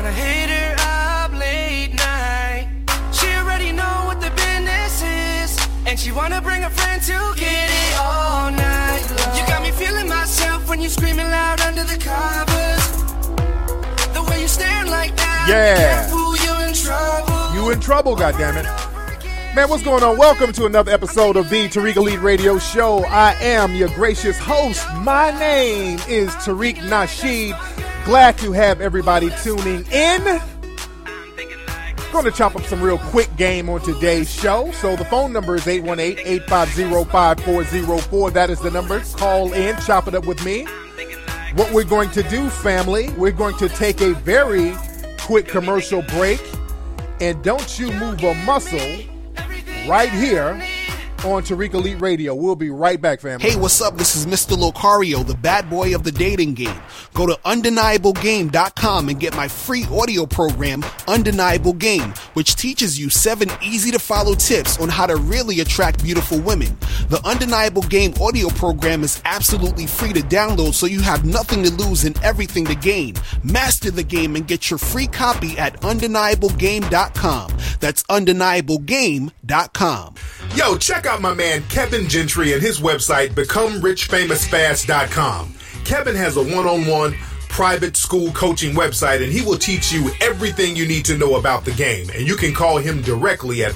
tryna hit her up late night. She already know what the business is, and she wanna bring a friend to get it all night long. You got me feeling myself when you screaming loud under the covers. The way you staring like that, yeah. Careful, you in trouble. You in trouble, goddammit. Man, what's going on? Welcome to another episode of the Tariq Elite Radio Show. I am your gracious host. My name is Tariq Nasheed. Glad to have everybody tuning in. Going to chop up some real quick game on today's show. So the phone number is 818-850-5404. That is the number. Call in, chop it up with me. What we're going to do, family, we're going to take a very quick commercial break. And don't you move a muscle right here on Tariq Elite Radio. We'll be right back, family. Hey, what's up? This is Mr. Locario, the bad boy of the dating game. Go to undeniablegame.com and get my free audio program, Undeniable Game, which teaches you 7 easy-to-follow tips on how to really attract beautiful women. The Undeniable Game audio program is absolutely free to download, so you have nothing to lose and everything to gain. Master the game and get your free copy at undeniablegame.com. That's undeniablegame.com. Yo, check out my man Kevin Gentry and his website, BecomeRichFamousFast.com. Kevin has a one-on-one private school coaching website, and he will teach you everything you need to know about the game. And you can call him directly at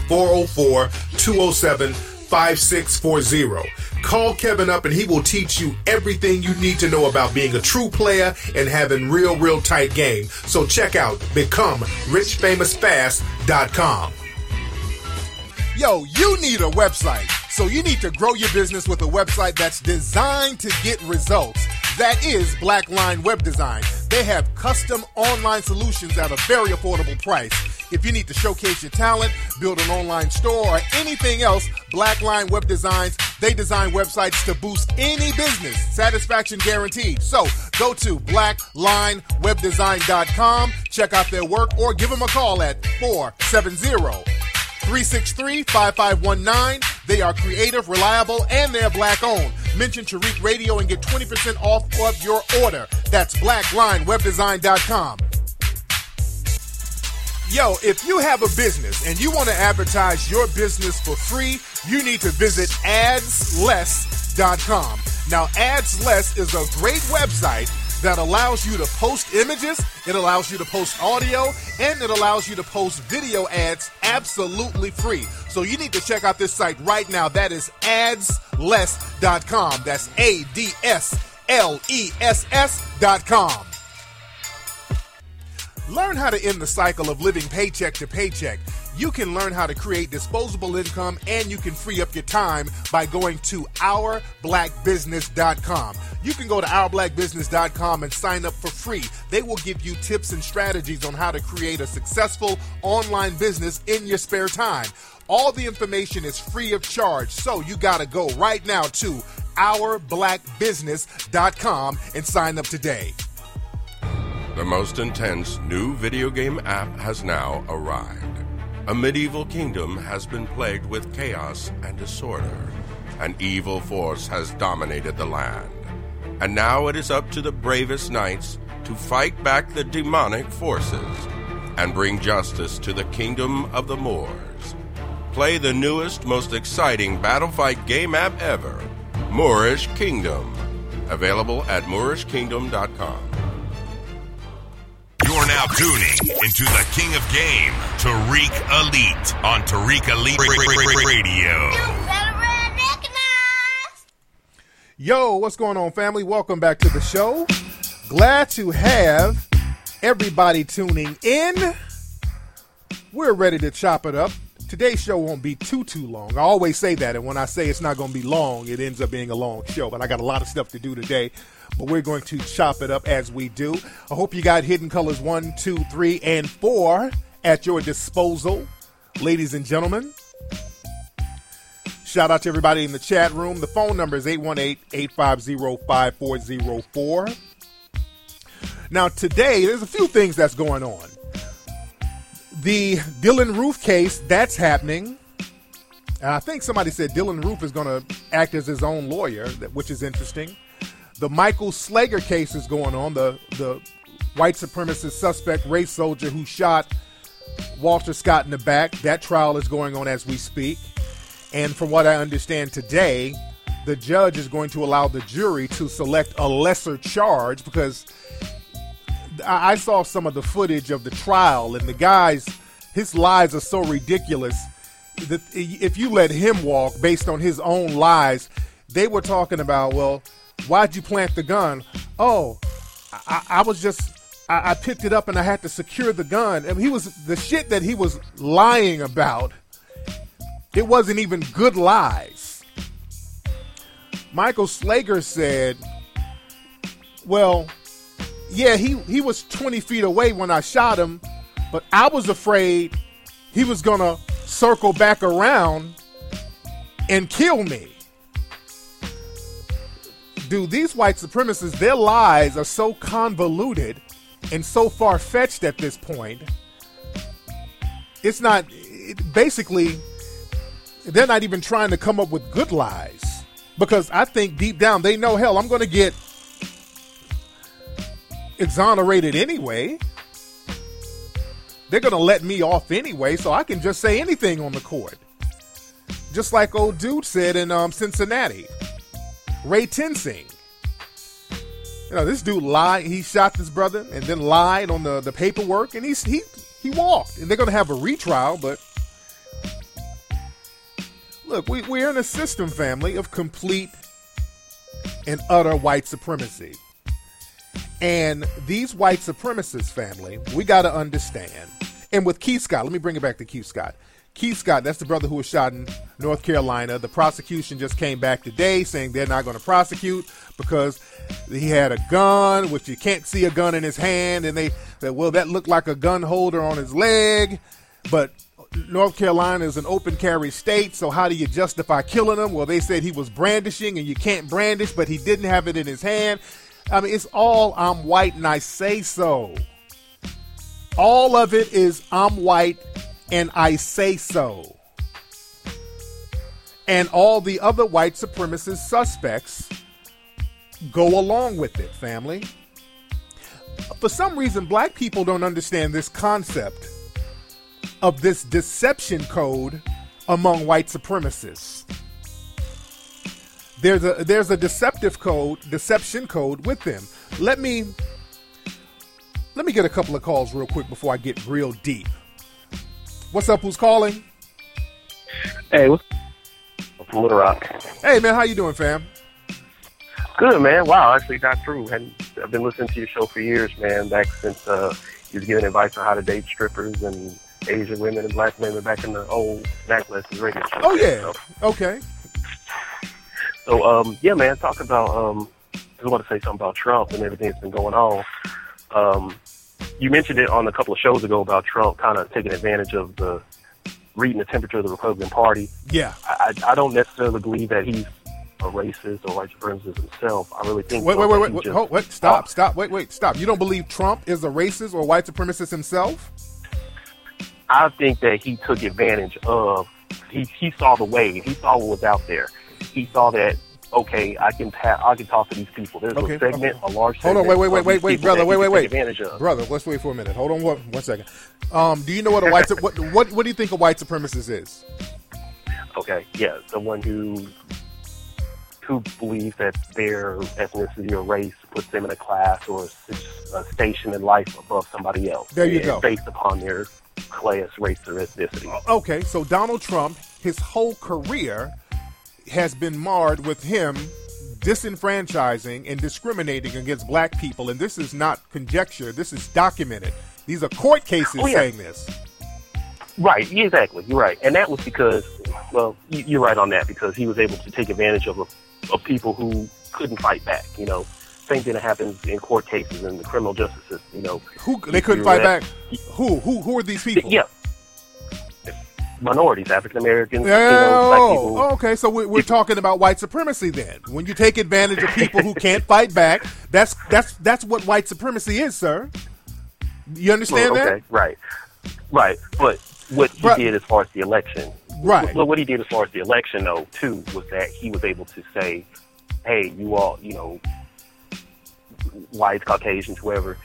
404-207-5640. Call Kevin up and he will teach you everything you need to know about being a true player and having real tight game. So check out BecomeRichFamousFast.com. Yo, you need a website. So you need to grow your business with a website that's designed to get results. That is Blackline Web Design. They have custom online solutions at a very affordable price. If you need to showcase your talent, build an online store, or anything else, Blackline Web Designs, they design websites to boost any business. Satisfaction guaranteed. So go to blacklinewebdesign.com, check out their work, or give them a call at 470-363-5519. They are creative, reliable, and they're black-owned. Mention Tariq Radio and get 20% off of your order. That's blacklinewebdesign.com. Yo, if you have a business and you want to advertise your business for free, you need to visit adsless.com. Now, AdsLess is a great website that allows you to post images, it allows you to post audio, and it allows you to post video ads absolutely free. So you need to check out this site right now. That is adsless.com. That's ADSLESS.com. Learn how to end the cycle of living paycheck to paycheck. You can learn how to create disposable income, and you can free up your time by going to ourblackbusiness.com. You can go to ourblackbusiness.com and sign up for free. They will give you tips and strategies on how to create a successful online business in your spare time. All the information is free of charge, so you got to go right now to ourblackbusiness.com and sign up today. The most intense new video game app has now arrived. A medieval kingdom has been plagued with chaos and disorder. An evil force has dominated the land. And now it is up to the bravest knights to fight back the demonic forces and bring justice to the kingdom of the Moors. Play the newest, most exciting battle fight game app ever, Moorish Kingdom. Available at MoorishKingdom.com. You're now tuning into the King of Game, Tariq Elite, on Tariq Elite Radio. Yo, what's going on, family? Welcome back to the show. Glad to have everybody tuning in. We're ready to chop it up. Today's show won't be too long. I always say that, and when I say it's not going to be long, it ends up being a long show. But I got a lot of stuff to do today. But we're going to chop it up as we do. I hope you got Hidden Colors 1, 2, 3, and 4 at your disposal, ladies and gentlemen. Shout out to everybody in the chat room. The phone number is 818-850-5404. Now, today, there's a few things that's going on. The Dylan Roof case, that's happening. And I think somebody said Dylan Roof is going to act as his own lawyer, which is interesting. The Michael Slager case is going on, the white supremacist suspect, race soldier who shot Walter Scott in the back. That trial is going on as we speak. And from what I understand today, the judge is going to allow the jury to select a lesser charge, because I saw some of the footage of the trial, and the guy's, his lies are so ridiculous that if you let him walk based on his own lies, they were talking about, well, why'd you plant the gun? Oh, I was just, I picked it up and I had to secure the gun. And he was, the shit that he was lying about, it wasn't even good lies. Michael Slager said, well, yeah, he was 20 feet away when I shot him, but I was afraid he was going to circle back around and kill me. Dude, these white supremacists, their lies are so convoluted and so far-fetched at this point. It's not, basically, they're not even trying to come up with good lies. Because I think deep down they know, hell, I'm going to get exonerated anyway. They're going to let me off anyway, so I can just say anything on the court. Just like old dude said in Cincinnati, Ray Tensing. You know, this dude lied. He shot this brother and then lied on the paperwork, and he walked. And they're going to have a retrial, but look, we're in a system, family, of complete and utter white supremacy. And these white supremacists, family, we got to understand. And with Keith Scott, let me bring it back to Keith Scott. Keith Scott, that's the brother who was shot in North Carolina. The prosecution just came back today saying they're not going to prosecute because he had a gun, which you can't see a gun in his hand. And they said, well, that looked like a gun holder on his leg. But North Carolina is an open carry state, so how do you justify killing him? Well, they said he was brandishing, and you can't brandish, but he didn't have it in his hand. I mean, it's all I'm white and I say so. All of it is I'm white and I say so. And all the other white supremacist suspects go along with it, family. For some reason, black people don't understand this concept of this deception code among white supremacists. There's a deception code with them. Let me get a couple of calls real quick before I get real deep. What's up? Who's calling? Hey, what's from Little Rock? Hey, man, how you doing, fam? Good, man. Wow, I actually got through. I've been listening to your show for years, man. Back since you was giving advice on how to date strippers and Asian women and black women back in the old Mac Lessons radio show. Oh yeah. Okay. So, yeah, man, talk about, I want to say something about Trump and everything that's been going on. You mentioned it on a couple of shows ago about Trump kind of taking advantage of reading the temperature of the Republican Party. Yeah. I don't necessarily believe that he's a racist or white supremacist himself. I really think... Wait, stop. You don't believe Trump is a racist or white supremacist himself? I think that he took advantage of... He saw the wave. He saw what was out there. He saw that, okay, I can talk to these people. There's a segment, a large segment. Hold on, wait, brother, wait. Brother, let's wait for a minute. Hold on one second. Do you know what a white what do you think a white supremacist is? Okay, yeah, someone who believes that their ethnicity or race puts them in a class or a station in life above somebody else. There you go. Based upon their class, race, or ethnicity. Okay, so Donald Trump, his whole career has been marred with him disenfranchising and discriminating against black people, and this is not conjecture. This is documented. These are court cases saying this. Right, exactly. You're right. And that was because, well, you're right on that, because he was able to take advantage of people who couldn't fight back, you know. Same thing that happens in court cases in the criminal justice system, you know. They couldn't fight back? Who are these people? Yeah. Minorities, African Americans, black people. Oh, okay. So we're talking about white supremacy then. When you take advantage of people who can't fight back, that's what white supremacy is, sir. You understand that? Okay, right. But what he did as far as the election, what he did as far as the election, though, too, was that he was able to say, "Hey, you all, you know, whites, Caucasians, whoever,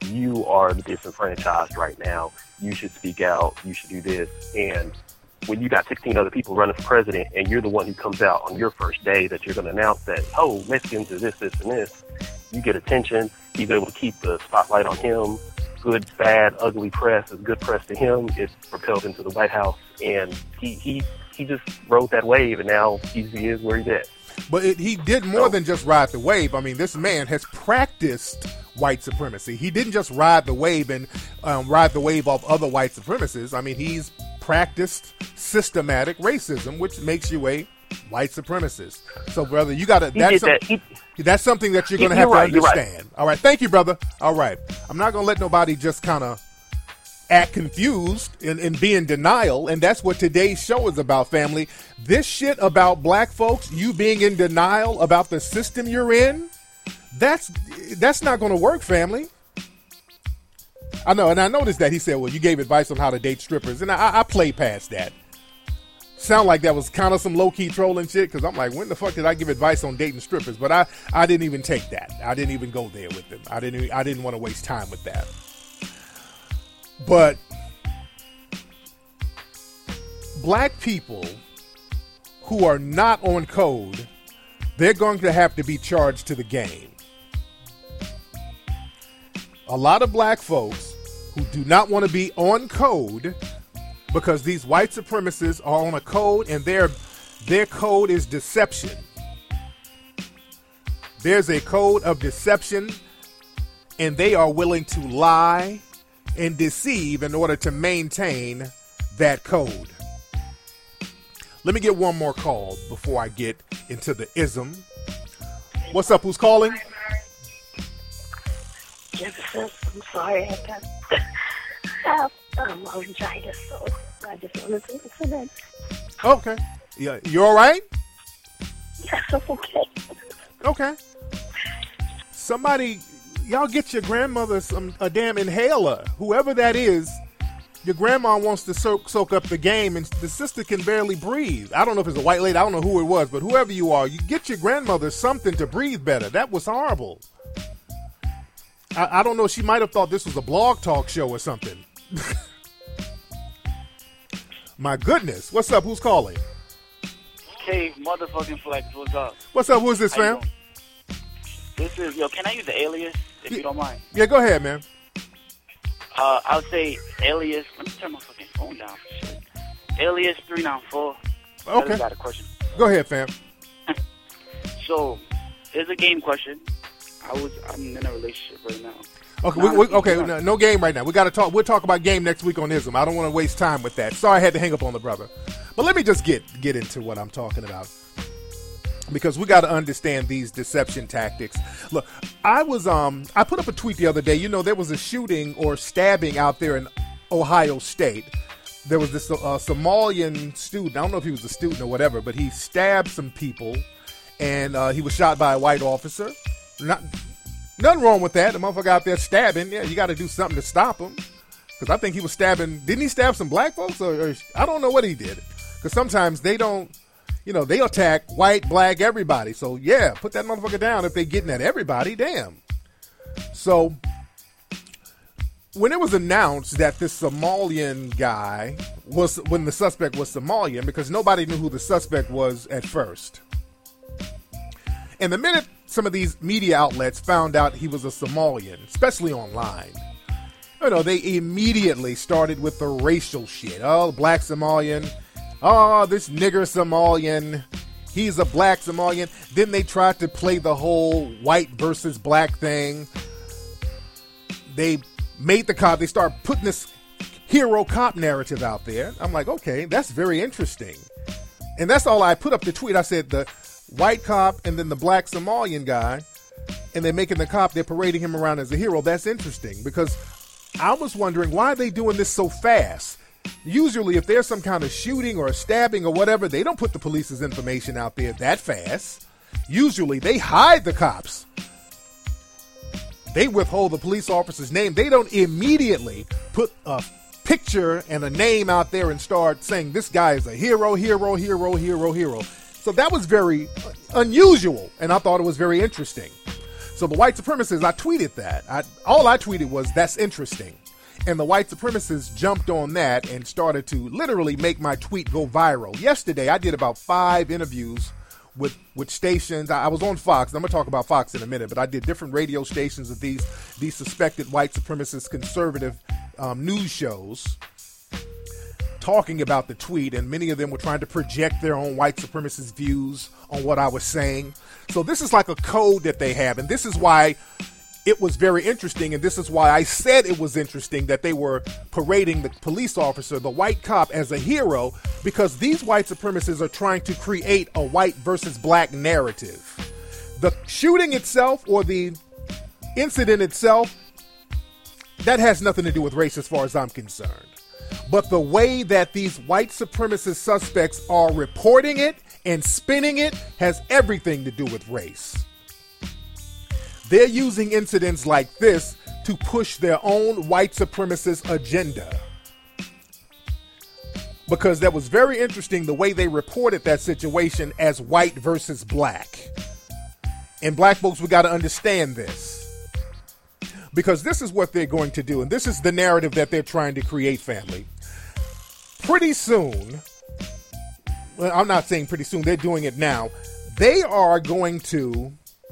you are the disenfranchised right now. You should speak out. You should do this. And when you got 16 other people running for president and you're the one who comes out on your first day that you're going to announce that, oh, Mexicans are this, this, and this, you get attention. He's able to keep the spotlight on him. Good, bad, ugly press is good press to him. It's propelled into the White House. And he just rode that wave, and now he is where he's at. But he did more than just ride the wave. I mean, this man has practiced white supremacy. He didn't just ride the wave and ride the wave off other white supremacists. I mean, he's practiced systematic racism, which makes you a white supremacist. So, brother, you got to. That's something that you're going to have to understand. Right. All right. Thank you, brother. All right. I'm not going to let nobody just kind of act confused and be in denial, and that's what today's show is about, family. This shit about black folks, you being in denial about the system you're in, that's not going to work, family. I know, and I noticed that he said, well, you gave advice on how to date strippers, and I played past that. Sound like that was kind of some low-key trolling shit, because I'm like, when the fuck did I give advice on dating strippers? But I didn't even take that. I didn't even go there with them. I didn't want to waste time with that. But black people who are not on code, they're going to have to be charged to the game. A lot of black folks who do not want to be on code because these white supremacists are on a code, and their code is deception. There's a code of deception, and they are willing to lie and deceive in order to maintain that code. Let me get one more call before I get into the ism. What's up? Who's calling? Jefferson, I'm sorry. I got laryngitis, so I just wanted to listen in. Okay. Yeah, you all right? Yes, I'm okay. Okay. Somebody, y'all get your grandmother a damn inhaler. Whoever that is, your grandma wants to soak up the game, and the sister can barely breathe. I don't know if it's a white lady. I don't know who it was, but whoever you are, you get your grandmother something to breathe better. That was horrible. I don't know. She might have thought this was a blog talk show or something. My goodness. What's up? Who's calling? Hey, motherfucking Flex. What's up? What's up? Who's this, fam? This is, can I use the alias, if you don't mind? Yeah, go ahead, man. I'll say alias. Let me turn my fucking phone down. Shit. Alias 394. Okay. I got a question. Go ahead, fam. So, it's a game question. I'm in a relationship right now. Okay, no game right now. We got to talk. We'll talk about game next week on ISM. I don't want to waste time with that. Sorry, I had to hang up on the brother. But let me just get into what I'm talking about, because we got to understand these deception tactics. Look, I put up a tweet the other day. You know, there was a shooting or stabbing out there in Ohio State. There was this Somalian student. I don't know if he was a student or whatever, but he stabbed some people, and he was shot by a white officer. Nothing wrong with that. The motherfucker out there stabbing. Yeah, you got to do something to stop him. Because I think he was stabbing. Didn't he stab some black folks? Or I don't know what he did. Because sometimes they don't, they attack white, black, everybody. So, yeah, put that motherfucker down if they're getting at everybody. Damn. So, when it was announced that this Somalian guy when the suspect was Somalian, because nobody knew who the suspect was at first. And the minute some of these media outlets found out he was a Somalian, especially online, they immediately started with the racial shit. Oh, black Somalian. Oh, this nigger Somalian. He's a black Somalian. Then they tried to play the whole white versus black thing. They made the cop. They started putting this hero cop narrative out there. I'm like, okay, that's very interesting. And that's all I put up the tweet. I said the white cop and then the black Somalian guy, and they're making the cop, they're parading him around as a hero. That's interesting, because I was wondering, why are they doing this so fast? Usually if there's some kind of shooting or a stabbing or whatever, they don't put the police's information out there that fast. Usually they hide the cops. They withhold the police officer's name. They don't immediately put a picture and a name out there and start saying this guy is a hero. So that was very unusual, and I thought it was very interesting. So the white supremacists, I tweeted that. All I tweeted was, that's interesting. And the white supremacists jumped on that and started to literally make my tweet go viral. Yesterday, I did about 5 interviews with stations. I was on Fox. I'm going to talk about Fox in a minute, but I did different radio stations of these suspected white supremacist conservative news shows talking about the tweet, and many of them were trying to project their own white supremacist views on what I was saying. So this is like a code that they have, and this is why it was very interesting, and this is why I said it was interesting that they were parading the police officer, the white cop, as a hero, because these white supremacists are trying to create a white versus black narrative. The shooting itself or the incident itself, that has nothing to do with race as far as I'm concerned. But the way that these white supremacist suspects are reporting it and spinning it has everything to do with race. They're using incidents like this to push their own white supremacist agenda. Because that was very interesting the way they reported that situation as white versus black. And black folks, we got to understand this. Because this is what they're going to do. And this is the narrative that they're trying to create, family. Pretty soon, well, I'm not saying pretty soon, they're doing it now. They are going to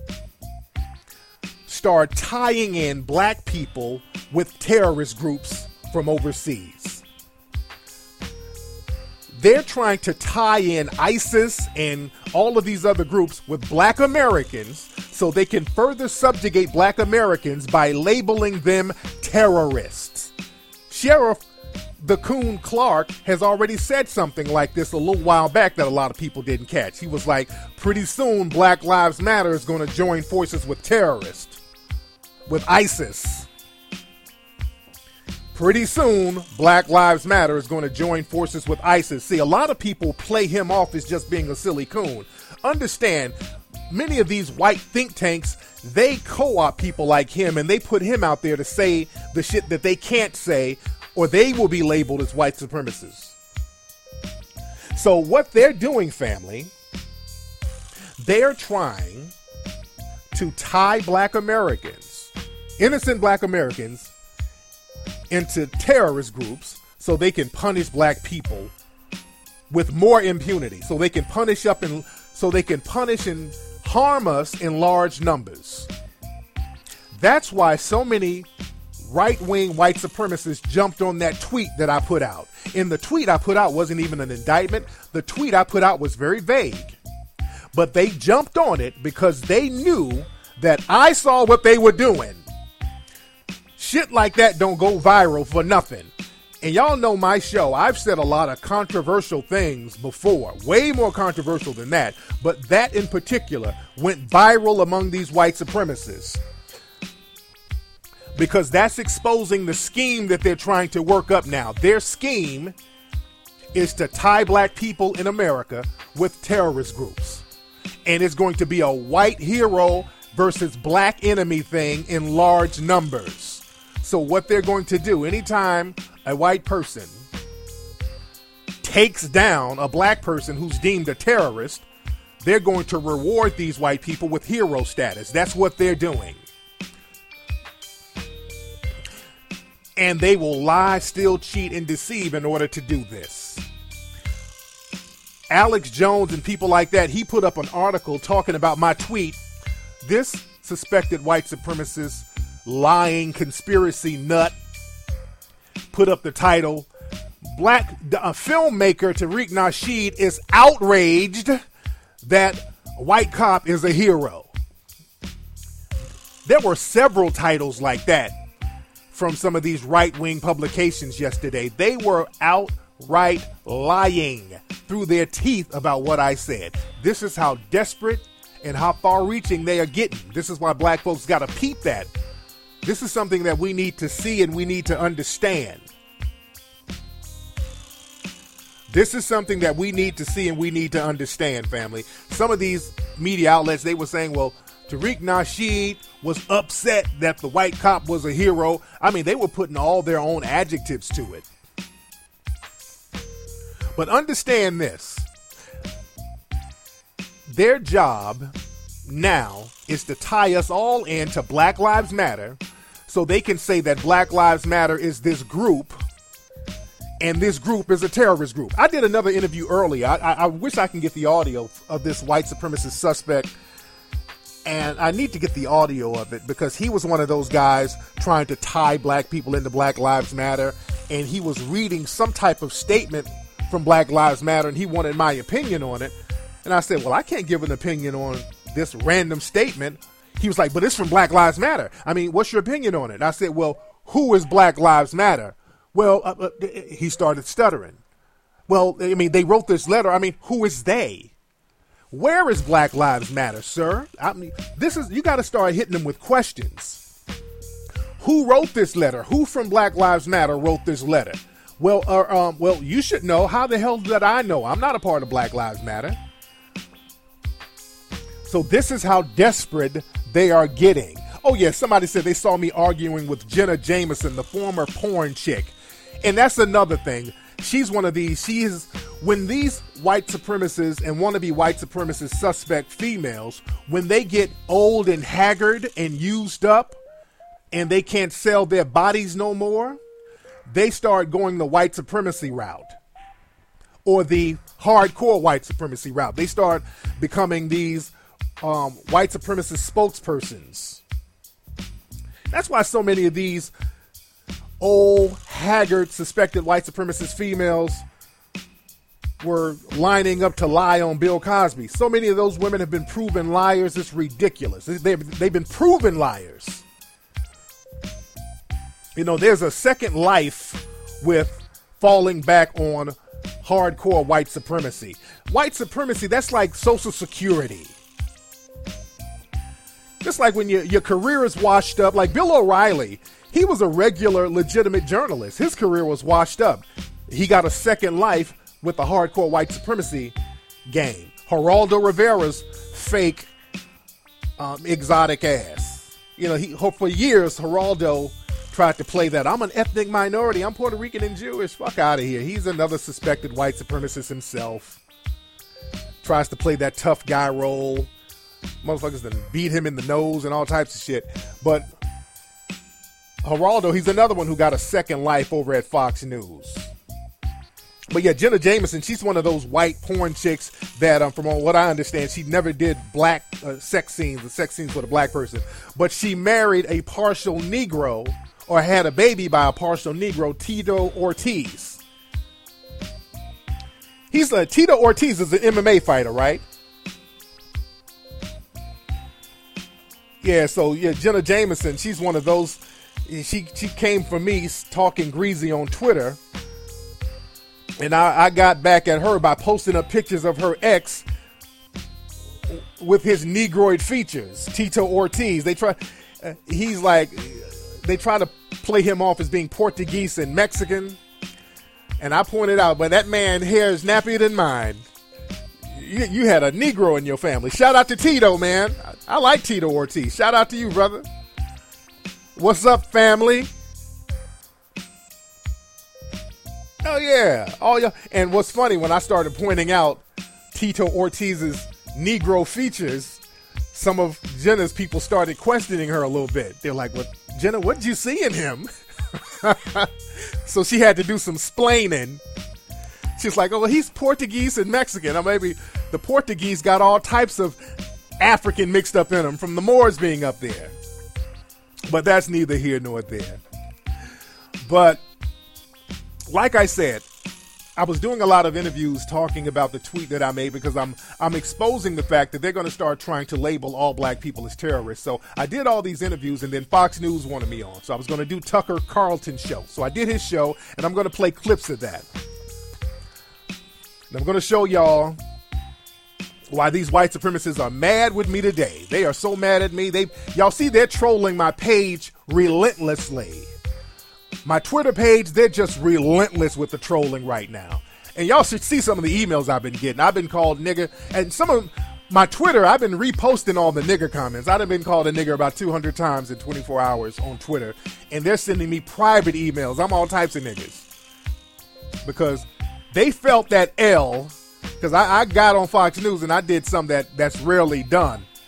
start tying in black people with terrorist groups from overseas. They're trying to tie in ISIS and all of these other groups with black Americans so they can further subjugate black Americans by labeling them terrorists. Sheriff DeCoon Clark has already said something like this a little while back that a lot of people didn't catch. He was like, pretty soon Black Lives Matter is going to join forces with terrorists, with ISIS. Pretty soon, Black Lives Matter is going to join forces with ISIS. See, a lot of people play him off as just being a silly coon. Understand, many of these white think tanks, they co-opt people like him and they put him out there to say the shit that they can't say, or they will be labeled as white supremacists. So what they're doing, family, they're trying to tie black Americans, innocent black Americans, into terrorist groups so they can punish black people with more impunity, so they can punish and harm us in large numbers. That's why so many right-wing white supremacists jumped on that tweet that I put out. And the tweet I put out wasn't even an indictment. The tweet I put out was very vague. But they jumped on it because they knew that I saw what they were doing. Shit like that don't go viral for nothing. And y'all know my show. I've said a lot of controversial things before, way more controversial than that. But that in particular went viral among these white supremacists. Because that's exposing the scheme that they're trying to work up now. Their scheme is to tie black people in America with terrorist groups. And it's going to be a white hero versus black enemy thing in large numbers. So what they're going to do, anytime a white person takes down a black person who's deemed a terrorist, they're going to reward these white people with hero status. That's what they're doing. And they will lie, steal, cheat, and deceive in order to do this. Alex Jones and people like that, he put up an article talking about my tweet. This suspected white supremacist, lying conspiracy nut, put up the title, filmmaker Tariq Nasheed is outraged that white cop is a hero. There were several titles like that from some of these right-wing publications yesterday. They were outright lying through their teeth about what I said. This is how desperate and how far-reaching they are getting. This is why black folks got to peep that. This is something that we need to see and we need to understand. This is something that we need to see and we need to understand, family. Some of these media outlets, they were saying, well, Tariq Nasheed was upset that the white cop was a hero. I mean, they were putting all their own adjectives to it. But understand this. Their job now is to tie us all into Black Lives Matter so they can say that Black Lives Matter is this group and this group is a terrorist group. I did another interview earlier. I wish I can get the audio of this white supremacist suspect, and I need to get the audio of it because he was one of those guys trying to tie black people into Black Lives Matter, and he was reading some type of statement from Black Lives Matter, and he wanted my opinion on it. And I said, well, I can't give an opinion on this random statement. He was like, but it's from Black Lives Matter. I mean, what's your opinion on it? And I said, well, who is Black Lives Matter? Well, he started stuttering. Well, I mean, they wrote this letter. I mean, who is they? Where is Black Lives Matter, sir? I mean, you got to start hitting them with questions. Who wrote this letter? Who from Black Lives Matter wrote this letter? Well, you should know. How the hell did I know? I'm not a part of Black Lives Matter. So this is how desperate they are getting. Oh, yeah, somebody said they saw me arguing with Jenna Jameson, the former porn chick. And that's another thing. She's one of these. When these white supremacists and wannabe white supremacist suspect females, when they get old and haggard and used up and they can't sell their bodies no more, they start going the white supremacy route or the hardcore white supremacy route. They start becoming these white supremacist spokespersons. That's why so many of these old, haggard, suspected white supremacist females were lining up to lie on Bill Cosby. So many of those women have been proven liars. It's ridiculous. They've been proven liars. You know, there's a second life with falling back on hardcore white supremacy. White supremacy, that's like Social Security. Just like when your career is washed up, like Bill O'Reilly, he was a regular, legitimate journalist. His career was washed up. He got a second life with the hardcore white supremacy game. Geraldo Rivera's fake exotic ass. You know, for years, Geraldo tried to play that. I'm an ethnic minority. I'm Puerto Rican and Jewish. Fuck out of here. He's another suspected white supremacist himself. Tries to play that tough guy role. Motherfuckers that beat him in the nose and all types of shit. But Geraldo, he's another one who got a second life over at Fox News. But yeah, Jenna Jameson, she's one of those white porn chicks that, from what I understand, she never did black sex scenes with a black person. But she married a partial Negro, or had a baby by a partial Negro, Tito Ortiz. Tito Ortiz is an MMA fighter, right? Yeah, so yeah, Jenna Jameson, she's one of those. She came for me talking greasy on Twitter, and I got back at her by posting up pictures of her ex with his Negroid features, Tito Ortiz. They try to play him off as being Portuguese and Mexican, and I pointed out, but that man's hair is nappier than mine. You had a Negro in your family. Shout out to Tito, man. I like Tito Ortiz. Shout out to you, brother. What's up, family? Oh, yeah. Oh, yeah. And what's funny, when I started pointing out Tito Ortiz's Negro features, some of Jenna's people started questioning her a little bit. They're like, well, Jenna, what did you see in him? So she had to do some splaining. She's like, oh, well, he's Portuguese and Mexican. Or maybe the Portuguese got all types of African mixed up in them from the Moors being up there. But that's neither here nor there. But like I said, I was doing a lot of interviews talking about the tweet that I made because I'm exposing the fact that they're going to start trying to label all black people as terrorists. So I did all these interviews, and then Fox News wanted me on. So I was going to do Tucker Carlton's show. So I did his show, and I'm going to play clips of that. And I'm going to show y'all why these white supremacists are mad with me today. They are so mad at me. Y'all see, they're trolling my page relentlessly. My Twitter page, they're just relentless with the trolling right now. And y'all should see some of the emails I've been getting. I've been called nigger. And some of my Twitter, I've been reposting all the nigger comments. I've been called a nigger about 200 times in 24 hours on Twitter. And they're sending me private emails. I'm all types of niggas. Because they felt that L, because I got on Fox News and I did something that's rarely done.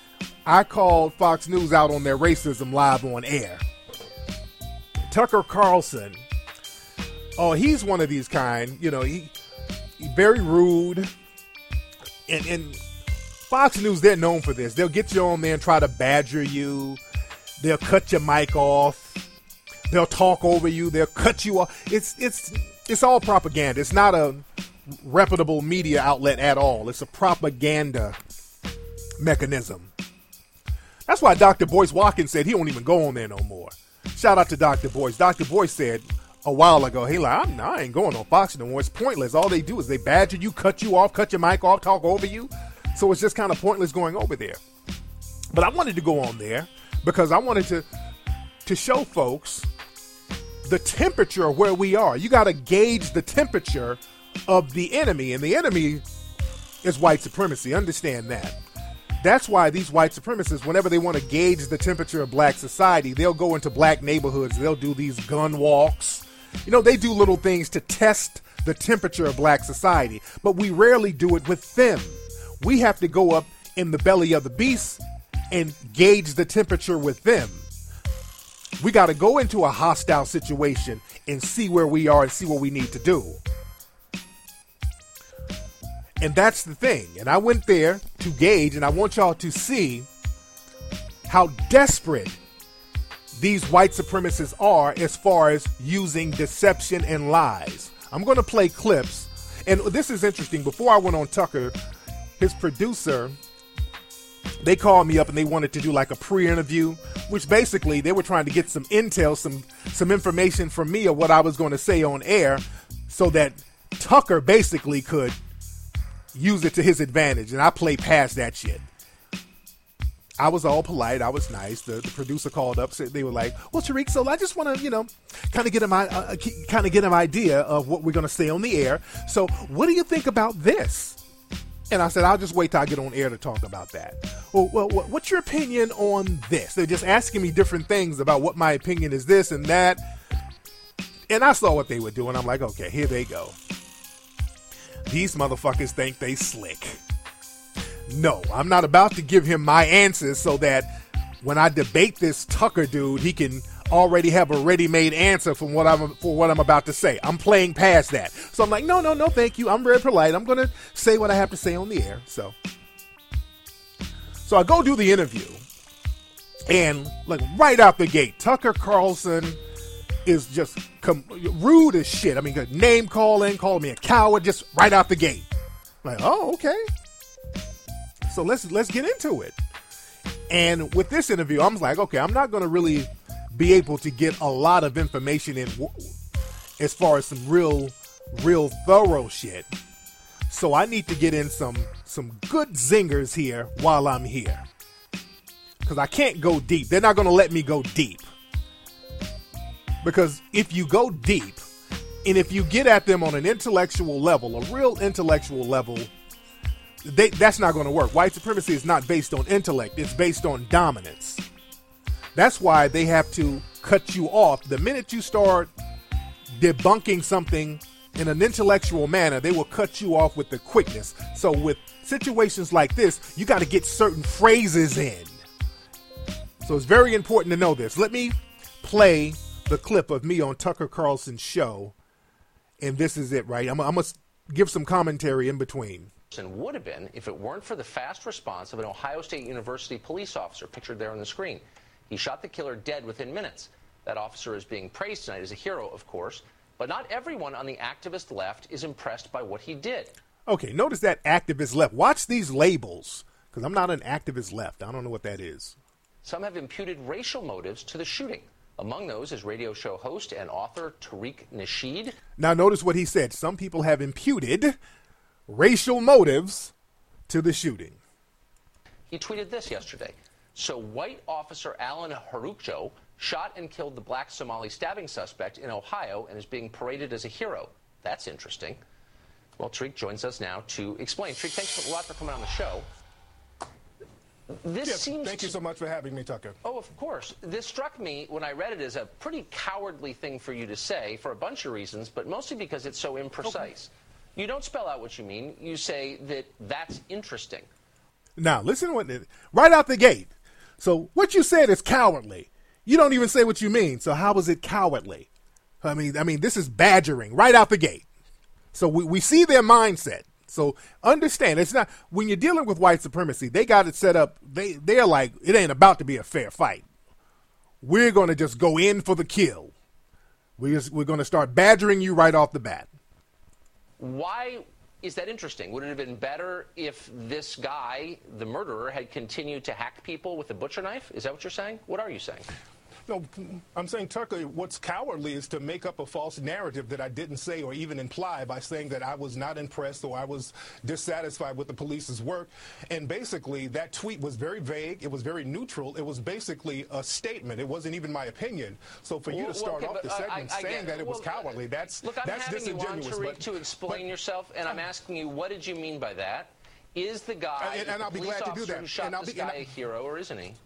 I called Fox News out on their racism live on air. Tucker Carlson, he's one of these kind, he very rude. And Fox News, they're known for this. They'll get you on there and try to badger you. They'll cut your mic off. They'll talk over you. They'll cut you off. It's all propaganda. It's not a reputable media outlet at all. It's a propaganda mechanism. That's why Dr. Boyce Watkins said he won't even go on there no more. Shout out to Dr. Boyce. Dr. Boyce said a while ago, I ain't going on Fox no more. It's pointless. All they do is they badger you, cut you off, cut your mic off, talk over you. So it's just kind of pointless going over there. But I wanted to go on there because I wanted to show folks the temperature of where we are. You got to gauge the temperature of the enemy, and the enemy is white supremacy. Understand that. That's why these white supremacists, whenever they want to gauge the temperature of black society, they'll go into black neighborhoods. They'll do these gun walks. They do little things to test the temperature of black society, but we rarely do it with them. We have to go up in the belly of the beast and gauge the temperature with them. We got to go into a hostile situation and see where we are and see what we need to do. And that's the thing. And I went there to gauge, and I want y'all to see how desperate these white supremacists are as far as using deception and lies. I'm going to play clips. And this is interesting. Before I went on Tucker, his producer, they called me up and they wanted to do like a pre-interview, which basically they were trying to get some intel, some information from me of what I was going to say on air so that Tucker basically could use it to his advantage. And I played past that shit. I was all polite. I was nice. The producer called up. Said they were like, "Well, Tariq, so I just want to, kind of get an idea of what we're going to say on the air. So, what do you think about this?" And I said, "I'll just wait till I get on air to talk about that." Well, what's your opinion on this? They're just asking me different things about what my opinion is, this and that. And I saw what they were doing. I'm like, okay, here they go. These motherfuckers think they slick. No, I'm not about to give him my answers so that when I debate this Tucker dude, he can already have a ready-made answer for what I'm about to say. I'm playing past that. So I'm like, no, thank you. I'm very polite. I'm going to say what I have to say on the air. So I go do the interview, and like right out the gate, Tucker Carlson is just rude as shit. I mean, name calling me a coward, just right out the gate. I'm like, oh, okay. So let's get into it. And with this interview, I'm like, okay, I'm not going to really be able to get a lot of information in as far as some real thorough shit. So I need to get in some good zingers here while I'm here. Because I can't go deep. They're not going to let me go deep. Because if you go deep, and if you get at them on an intellectual level, a real intellectual level, that's not going to work. White supremacy is not based on intellect. It's based on dominance. That's why they have to cut you off. The minute you start debunking something in an intellectual manner, they will cut you off with the quickness. So with situations like this, you got to get certain phrases in. So it's very important to know this. Let me play the clip of me on Tucker Carlson's show. And this is it, right? I'm going to give some commentary in between. Would have been if it weren't for the fast response of an Ohio State University police officer pictured there on the screen. He shot the killer dead within minutes. That officer is being praised tonight as a hero, of course, but not everyone on the activist left is impressed by what he did. Okay, notice that activist left. Watch these labels, because I'm not an activist left. I don't know what that is. Some have imputed racial motives to the shooting. Among those is radio show host and author Tariq Nasheed. Now notice what he said. Some people have imputed racial motives to the shooting. He tweeted this yesterday. So white officer Alan Harukjo shot and killed the black Somali stabbing suspect in Ohio and is being paraded as a hero. That's interesting. Well, Tariq joins us now to explain. Tariq, thanks a lot for coming on the show. Thank you so much for having me, Tucker. Oh, of course. This struck me when I read it as a pretty cowardly thing for you to say for a bunch of reasons, but mostly because it's so imprecise. Okay. You don't spell out what you mean. You say that that's interesting. Now, listen to what right out the gate. So what you said is cowardly. You don't even say what you mean. So how is it cowardly? I mean, this is badgering right out the gate. So we see their mindset. So understand, it's not, when you're dealing with white supremacy, they got it set up. They're like, it ain't about to be a fair fight. We're going to just go in for the kill. We're going to start badgering you right off the bat. Why is that interesting? Would it have been better if this guy, the murderer, had continued to hack people with a butcher knife? Is that what you're saying? What are you saying? No, I'm saying, Tucker, what's cowardly is to make up a false narrative that I didn't say or even imply by saying that I was not impressed or I was dissatisfied with the police's work. And basically, that tweet was very vague. It was very neutral. It was basically a statement. It wasn't even my opinion. So for you to start off the segment saying that it was cowardly, that's disingenuous. You to explain yourself, and I'm asking you, what did you mean by that? Is the guy, and I'll be glad to do that. Who shot this guy a hero, or isn't he?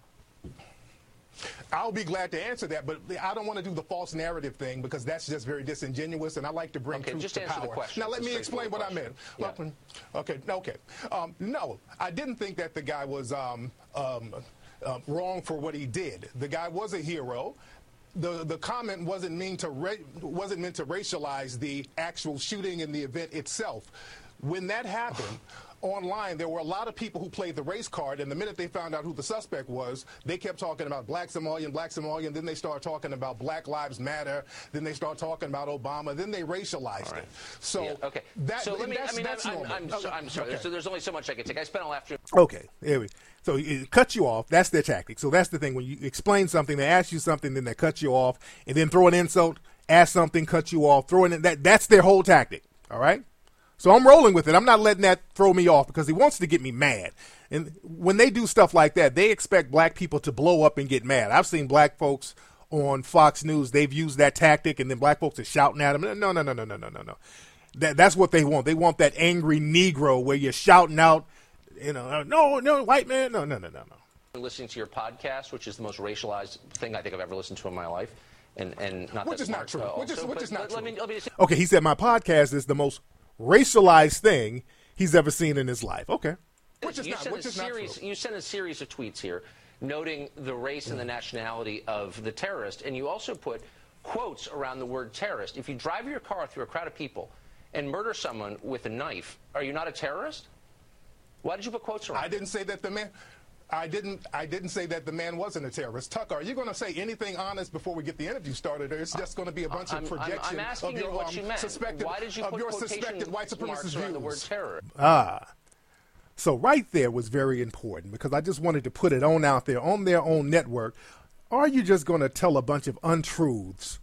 I'll be glad to answer that, but I don't want to do the false narrative thing because that's just very disingenuous, and I like to bring truth to power. Now, let me explain what I meant. Yeah. Okay. No, I didn't think that the guy was wrong for what he did. The guy was a hero. The comment wasn't meant to racialize the actual shooting and the event itself. When that happened, online, there were a lot of people who played the race card, and the minute they found out who the suspect was, they kept talking about black Somalian, then they started talking about Black Lives Matter, then they started talking about Obama, then they racialized it. So, okay. That's normal. I'm sorry. Okay. So there's only so much I can take. I spent all afternoon. Okay, here we go. So it cuts you off. That's their tactic. So that's the thing. When you explain something, they ask you something, then they cut you off, and then throw an insult, ask something, cut you off, throw in that's their whole tactic. All right? So I'm rolling with it. I'm not letting that throw me off because he wants to get me mad. And when they do stuff like that, they expect black people to blow up and get mad. I've seen black folks on Fox News. They've used that tactic, and then black folks are shouting at them. No. That's what they want. They want that angry Negro where you're shouting out, no, white man, no. Listening to your podcast, which is the most racialized thing I think I've ever listened to in my life, and not which is not true. Which is not true. Okay, he said my podcast is the most racialized thing he's ever seen in his life. Okay. You sent a series of tweets here noting the race and the nationality of the terrorist, and you also put quotes around the word terrorist. If you drive your car through a crowd of people and murder someone with a knife, are you not a terrorist? Why did you put quotes around? I didn't say that the man... I didn't say that the man wasn't a terrorist. Tucker, are you going to say anything honest before we get the interview started? Or it's just going to be a bunch of projection of your suspected white supremacist views. The word terror. So right there was very important because I just wanted to put it on out there on their own network. Are you just going to tell a bunch of untruths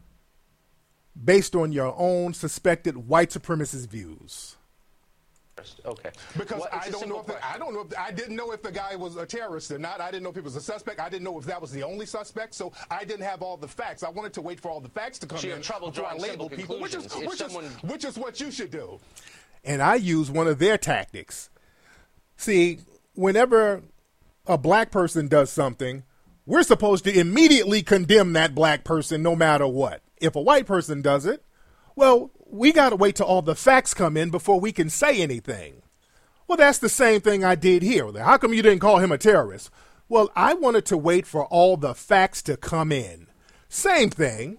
based on your own suspected white supremacist views? Okay. Because I didn't know if the guy was a terrorist or not. I didn't know if he was a suspect. I didn't know if that was the only suspect. So I didn't have all the facts. I wanted to wait for all the facts to come in before I label people, which is what you should do. And I use one of their tactics. See, whenever a black person does something, we're supposed to immediately condemn that black person no matter what. If a white person does it, well, we got to wait till all the facts come in before we can say anything. Well, that's the same thing I did here. How come you didn't call him a terrorist? Well, I wanted to wait for all the facts to come in. Same thing.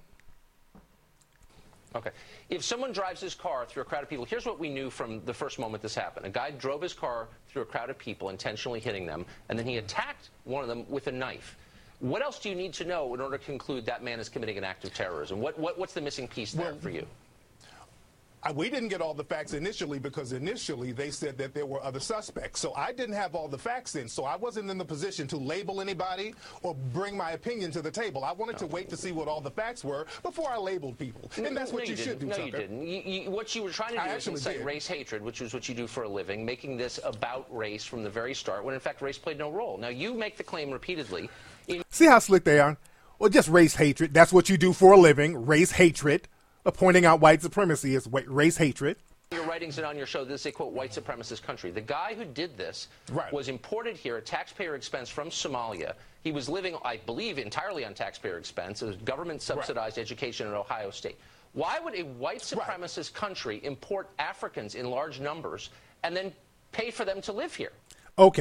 Okay. If someone drives his car through a crowd of people, here's what we knew from the first moment this happened. A guy drove his car through a crowd of people, intentionally hitting them, and then he attacked one of them with a knife. What else do you need to know in order to conclude that man is committing an act of terrorism? What's the missing piece there for you? We didn't get all the facts initially because initially they said that there were other suspects. So I didn't have all the facts in. So I wasn't in the position to label anybody or bring my opinion to the table. I wanted to wait to see what all the facts were before I labeled people. And that's what you should do, Tucker. No, you didn't. What you were trying to do is incite race hatred, which is what you do for a living, making this about race from the very start, when in fact race played no role. Now, you make the claim repeatedly. See how slick they are? Well, just race hatred. That's what you do for a living, race hatred. Pointing out white supremacy is race hatred. Your writings and on your show, this is a, quote, white supremacist country. The guy who did this was imported here at taxpayer expense from Somalia. He was living, I believe, entirely on taxpayer expense. It was government-subsidized education at Ohio State. Why would a white supremacist country import Africans in large numbers and then pay for them to live here? Okay.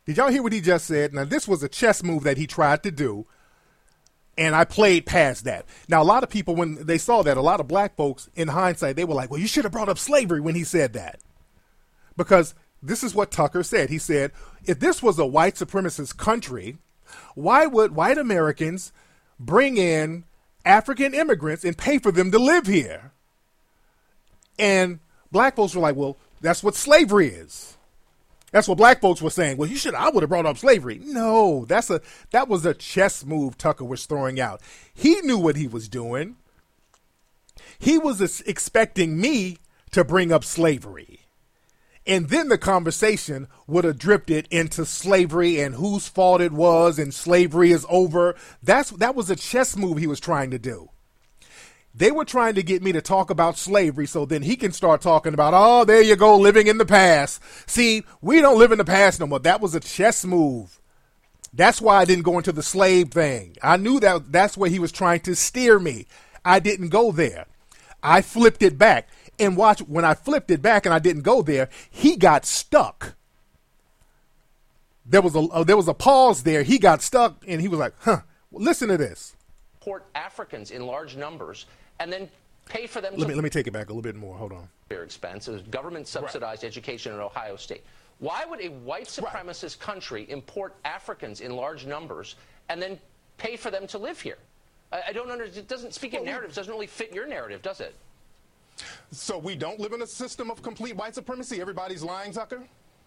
Did y'all hear what he just said? Now, this was a chess move that he tried to do, and I played past that. Now, a lot of people, when they saw that, a lot of black folks, in hindsight, they were like, well, you should have brought up slavery when he said that. Because this is what Tucker said. He said, if this was a white supremacist country, why would white Americans bring in African immigrants and pay for them to live here? And black folks were like, well, that's what slavery is. That's what black folks were saying. Well, I would have brought up slavery. No, that was a chess move Tucker was throwing out. He knew what he was doing. He was expecting me to bring up slavery. And then the conversation would have drifted into slavery and whose fault it was and slavery is over. That was a chess move he was trying to do. They were trying to get me to talk about slavery so then he can start talking about, oh, there you go, living in the past. See, we don't live in the past no more. That was a chess move. That's why I didn't go into the slave thing. I knew that's where he was trying to steer me. I didn't go there. I flipped it back. And watch, when I flipped it back and I didn't go there, he got stuck. There was a pause there. He got stuck, and he was like, listen to this. Port Africans in large numbers and then pay for them. Let me take it back a little bit more. Hold on. Their expense. It was government-subsidized education in Ohio State. Why would a white supremacist country import Africans in large numbers and then pay for them to live here? I don't understand. It doesn't speak in narratives. It doesn't really fit your narrative, does it? So we don't live in a system of complete white supremacy? Everybody's lying, Tucker?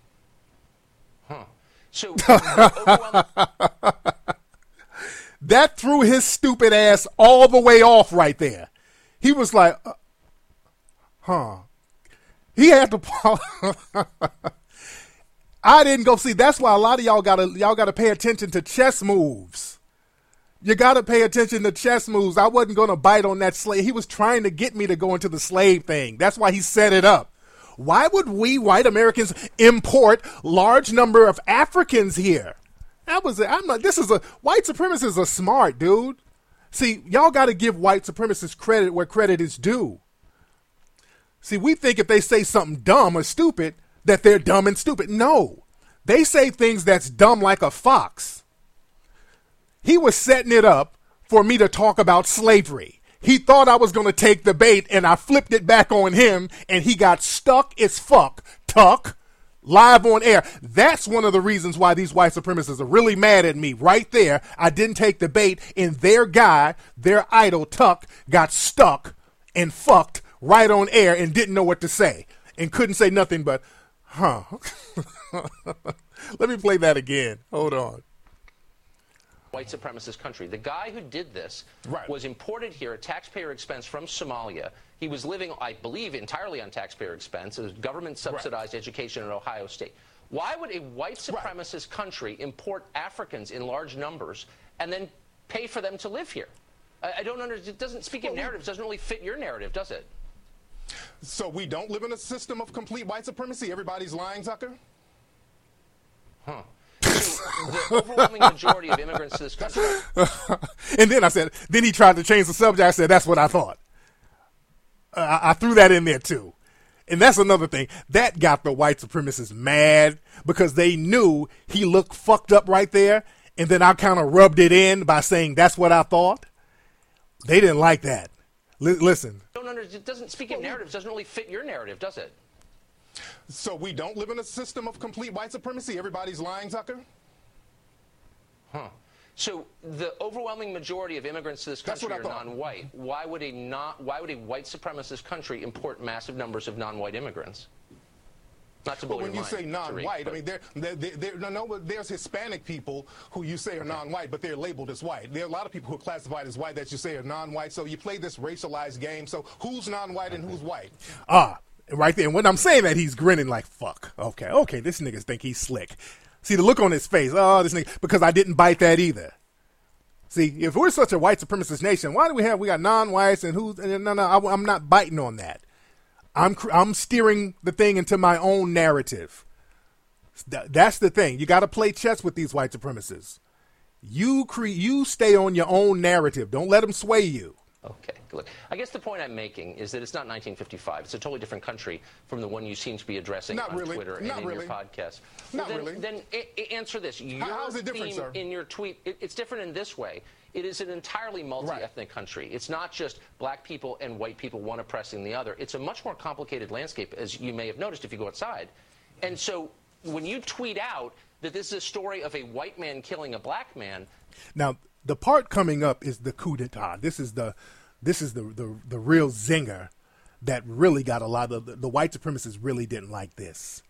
So that threw his stupid ass all the way off right there. He was like, He had to. I didn't go see. That's why a lot of y'all gotta pay attention to chess moves. You got to pay attention to chess moves. I wasn't going to bite on that slave. He was trying to get me to go into the slave thing. That's why he set it up. Why would we white Americans import large number of Africans here? White supremacists are smart, dude. See, y'all got to give white supremacists credit where credit is due. See, we think if they say something dumb or stupid, that they're dumb and stupid. No, they say things that's dumb like a fox. He was setting it up for me to talk about slavery. He thought I was going to take the bait, and I flipped it back on him, and he got stuck as fuck, Tuck, live on air. That's one of the reasons why these white supremacists are really mad at me right there. I didn't take the bait, and their guy, their idol, Tuck, got stuck and fucked right on air and didn't know what to say and couldn't say nothing but, Let me play that again. Hold on. White supremacist country. The guy who did this was imported here at taxpayer expense from Somalia. He was living, I believe, entirely on taxpayer expense. It was government-subsidized education in Ohio State. Why would a white supremacist country import Africans in large numbers and then pay for them to live here? I don't understand. It doesn't speak in narratives. It doesn't really fit your narrative, does it? So we don't live in a system of complete white supremacy? Everybody's lying, Tucker? The overwhelming majority of immigrants to this country. And then he tried to change the subject. I said, that's what I thought. I threw that in there too. And that's another thing. That got the white supremacists mad because they knew he looked fucked up right there. And then I kind of rubbed it in by saying, that's what I thought. They didn't like that. Listen. It doesn't speak in narratives. It doesn't really fit your narrative, does it? So we don't live in a system of complete white supremacy? Everybody's lying, Tucker? So the overwhelming majority of immigrants to this country are non-white. Why would a white supremacist country import massive numbers of non-white immigrants? Not to blow your mind. When you say non-white, I mean, there's Hispanic people who you say are non-white, but they're labeled as white. There are a lot of people who are classified as white that you say are non-white. So you play this racialized game. So who's non-white and who's white? Right there. And when I'm saying that, he's grinning like, fuck. Okay, this nigga think he's slick. See the look on his face. Oh, this nigga, because I didn't bite that either. See, if we're such a white supremacist nation, why do we got non-whites and who's, no, I'm not biting on that. I'm steering the thing into my own narrative. That's the thing. You got to play chess with these white supremacists. You stay on your own narrative. Don't let them sway you. Okay, good. I guess the point I'm making is that it's not 1955. It's a totally different country from the one you seem to be addressing on Twitter and in your podcast. Then answer this. How is it different, sir? In your tweet, it's different in this way. It is an entirely multi-ethnic country. It's not just black people and white people, one oppressing the other. It's a much more complicated landscape, as you may have noticed if you go outside. And so when you tweet out that this is a story of a white man killing a black man. Now, the part coming up is the coup d'etat. This is the real zinger that really got a lot of the white supremacists really didn't like this.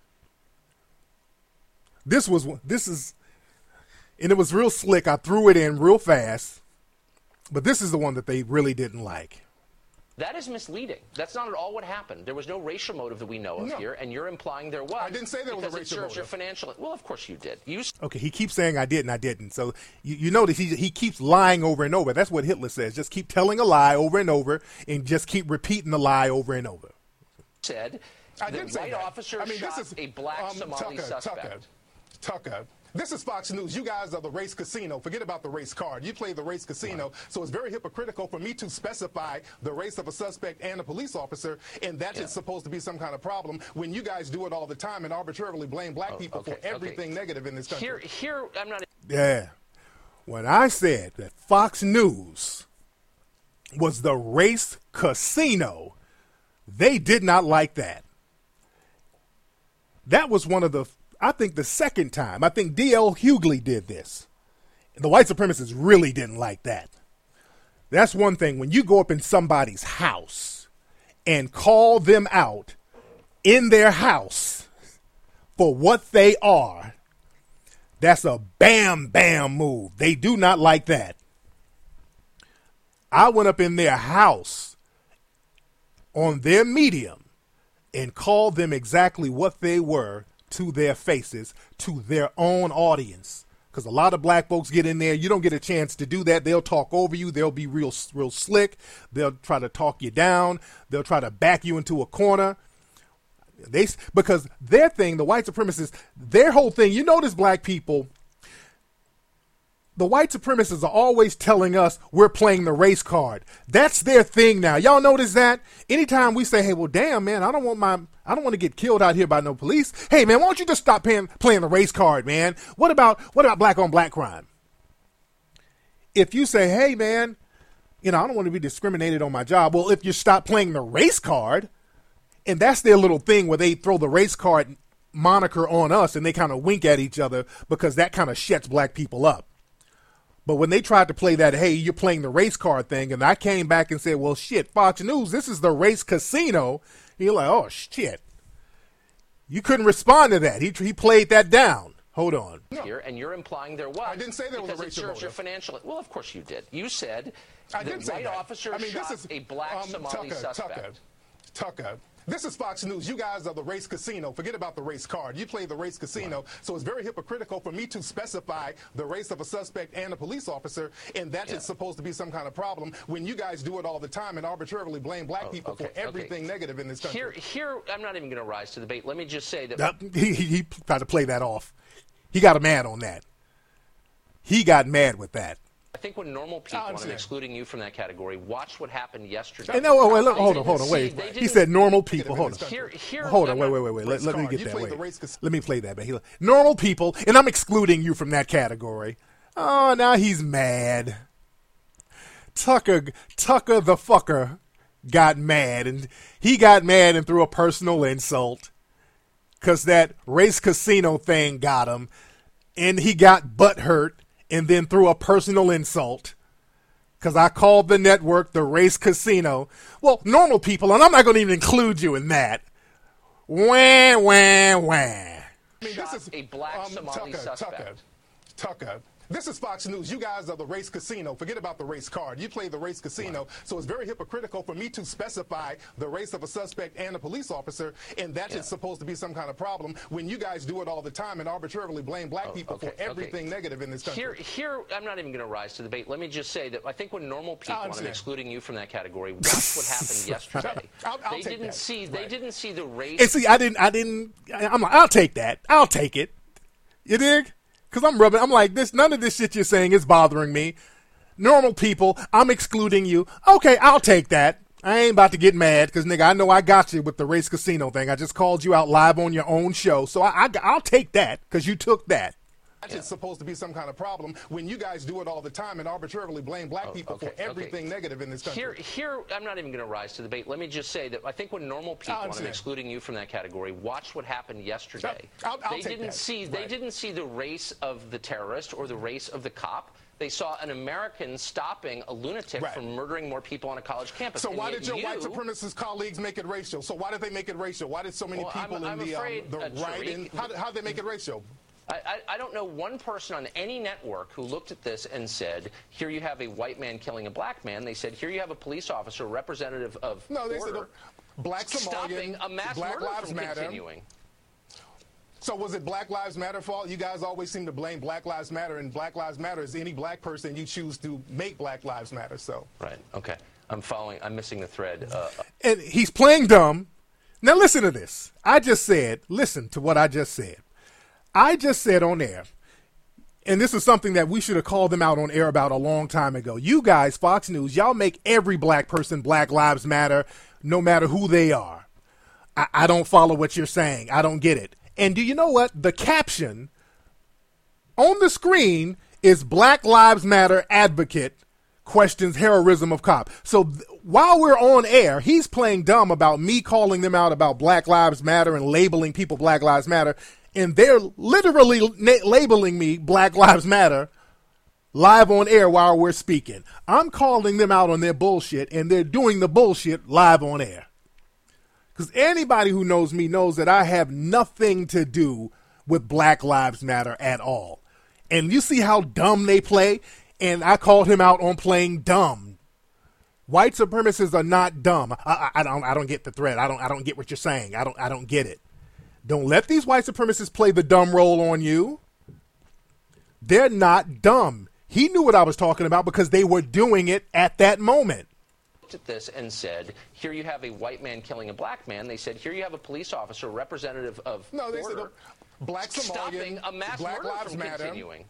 And it was real slick. I threw it in real fast, but this is the one that they really didn't like. That is misleading. That's not at all what happened. There was no racial motive that we know of here, and you're implying there was. I didn't say there was a racial motive. Your financial. Well, of course you did. Okay, he keeps saying I didn't. So you notice he keeps lying over and over. That's what Hitler says. Just keep telling a lie over and over, and just keep repeating the lie over and over. Said the white officer shot a black Somali suspect. Tucker. This is Fox News. You guys are the race casino. Forget about the race card. You play the race casino. So it's very hypocritical for me to specify the race of a suspect and a police officer, and that is supposed to be some kind of problem when you guys do it all the time and arbitrarily blame black people for everything negative in this country. Here, I'm not. Yeah. When I said that Fox News was the race casino, they did not like that. That was one of the, I think the second time. I think D.L. Hughley did this. The white supremacists really didn't like that. That's one thing. When you go up in somebody's house and call them out in their house for what they are, that's a bam, bam move. They do not like that. I went up in their house on their medium and called them exactly what they were to their faces, to their own audience. Because a lot of black folks get in there. You don't get a chance to do that. They'll talk over you. They'll be real slick. They'll try to talk you down. They'll try to back you into a corner. Because their thing, the white supremacists, their whole thing, you notice black people, the white supremacists are always telling us we're playing the race card. That's their thing now. Y'all notice that? Anytime we say, hey, well, damn, man, I don't want to get killed out here by no police. Hey, man, why don't you just stop playing the race card, man? What about black on black crime? If you say, hey, man, I don't want to be discriminated on my job. Well, if you stop playing the race card, and that's their little thing where they throw the race card moniker on us and they kind of wink at each other because that kind of shuts black people up. But when they tried to play that, hey, you're playing the race card thing, and I came back and said, well, shit, Fox News, this is the race casino. You're like, oh, shit. You couldn't respond to that. He played that down. Hold on. Here, and you're implying there was. I didn't say there was a racial motive. Your financial. Well, of course you did. You said the white officer shot a black Somali suspect. Tucker. This is Fox News. You guys are the race casino. Forget about the race card. You play the race casino. So it's very hypocritical for me to specify the race of a suspect and a police officer, and that is supposed to be some kind of problem when you guys do it all the time and arbitrarily blame black people for everything negative in this country. Here, I'm not even going to rise to the bait. Let me just say that he tried to play that off. He got mad on that. He got mad with that. I think when normal people, and I'm excluding you from that category, watch what happened yesterday. Hey, no, wait, hold on, wait. He said normal people. Hold on. Hold on, wait. Let me get that. Wait. Let me play that back. Normal people, and I'm excluding you from that category. Oh, now he's mad. Tucker the fucker got mad, and he got mad and threw a personal insult because that race casino thing got him, and he got butthurt. And then threw a personal insult because I called the network the race casino. Well, normal people, and I'm not going to even include you in that. Wah, wah, wah. I mean, this is a black Somali suspect. Tucker. This is Fox News. You guys are the race casino. Forget about the race card. You play the race casino. So it's very hypocritical for me to specify the race of a suspect and a police officer, and that is supposed to be some kind of problem when you guys do it all the time and arbitrarily blame black people for everything negative in this country. Here, I'm not even going to rise to the bait. Let me just say that I think when normal people, and I'm excluding you from that category, watch what happened yesterday. They didn't see the race. And see, I'm like, I'll take that. I'll take it. You dig? Because I'm like, none of this shit you're saying is bothering me. normal people. I'm excluding you. Okay, I'll take that. I ain't about to get mad because, nigga, I know I got you with the race casino thing. I just called you out live on your own show. So I'll take that because you took that. It's supposed to be some kind of problem when you guys do it all the time and arbitrarily blame black people for everything negative in this country. Here, I'm not even going to rise to the bait. Let me just say that I think when normal people, and I'm excluding you from that category, watched what happened yesterday. They didn't see the race of the terrorist or the race of the cop. They saw an American stopping a lunatic from murdering more people on a college campus. So why did your white supremacist colleagues make it racial? So why did they make it racial? Why did so many people in the right? And how did they make it racial? I don't know one person on any network who looked at this and said, here you have a white man killing a black man. They said, here you have a police officer, representative of they said black stopping a mass Black murder Lives from Matter. continuing. So was it Black Lives Matter fault? You guys always seem to blame Black Lives Matter, and Black Lives Matter is any black person you choose to make Black Lives Matter. So right, okay, I'm missing the thread. And he's playing dumb. Now listen to this. Listen to what I just said. I just said on air, and this is something that we should have called them out on air about a long time ago. You guys, Fox News, y'all make every black person Black Lives Matter, no matter who they are. I don't follow what you're saying. I don't get it. And do you know what? The caption on the screen is Black Lives Matter advocate questions heroism of cop. So while we're on air, he's playing dumb about me calling them out about Black Lives Matter and labeling people Black Lives Matter. And they're literally labeling me Black Lives Matter live on air while we're speaking. I'm calling them out on their bullshit, and they're doing the bullshit live on air. Because anybody who knows me knows that I have nothing to do with Black Lives Matter at all. And you see how dumb they play? And I called him out on playing dumb. White supremacists are not dumb. I don't get the thread. I don't get what you're saying. I don't get it. Don't let these white supremacists play the dumb role on you. They're not dumb. He knew what I was talking about because they were doing it at that moment. Looked at this and said, here you have a white man killing a black man. They said, here you have a police officer, representative of they said black stopping a mass Black murder Lives from Matter. continuing.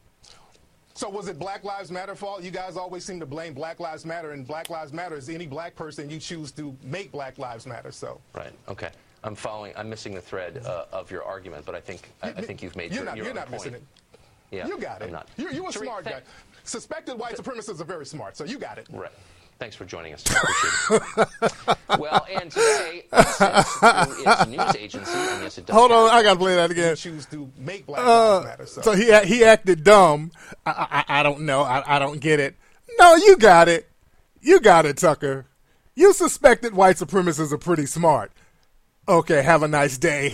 So was it Black Lives Matter fault? You guys always seem to blame Black Lives Matter, and Black Lives Matter is any black person you choose to make Black Lives Matter. So right, okay. I'm missing the thread of your argument, but I think you've made your You're not point. missing it. Yeah, you got it. I'm not. You're a smart guy. Suspected white supremacists are very smart, so you got it. Right. Thanks for joining us. I appreciate it. Well, and today, through its news agency, and yes, it does. Hold on, I got to play that again. You choose to make Black Lives Matter. So he acted dumb. I don't know. I don't get it. No, you got it. You got it, Tucker. You suspected white supremacists are pretty smart. Okay, have a nice day.